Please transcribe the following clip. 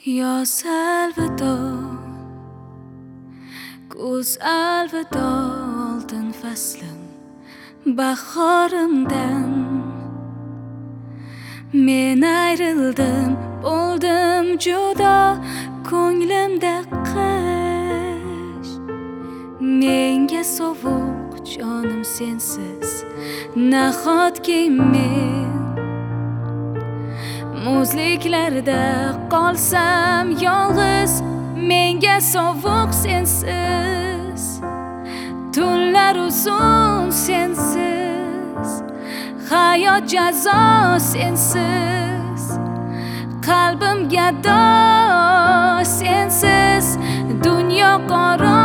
Yoz alvido, kuz alvido, oltin faslim bahorimdan. Men ayrildim, bo'ldim judo, ko'nglimda qish. Menga sovuq jonim sensiz, nahotki men muzliklarda qolsam yolg'iz. Menga sovuq sensiz, tunlar uzun sensiz, hayot jazo sensiz, qalbim gado sensiz, dunyo qora